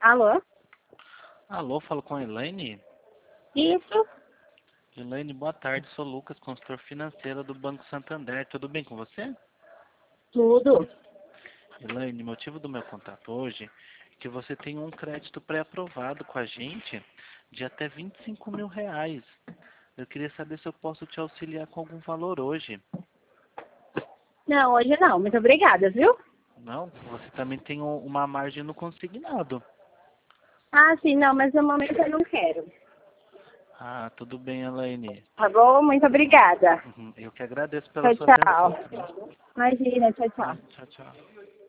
Alô? Alô, falo com a Elaine? Isso? Elaine, boa tarde, sou Lucas, consultor financeiro do Banco Santander. Tudo bem com você? Tudo. Elaine, o motivo do meu contato hoje é que você tem um crédito pré-aprovado com a gente de até R$ 25.000. Eu queria saber se eu posso te auxiliar com algum valor hoje. Não, hoje não. Muito obrigada, viu? Não? Você também tem uma margem no consignado. Ah, sim, não, mas no momento eu não quero. Ah, tudo bem, Elaine. Tá bom? Muito obrigada. Eu que agradeço pela Tchau, sua atenção, tchau. tá bom? Imagina, tchau, tchau. Tchau, tchau.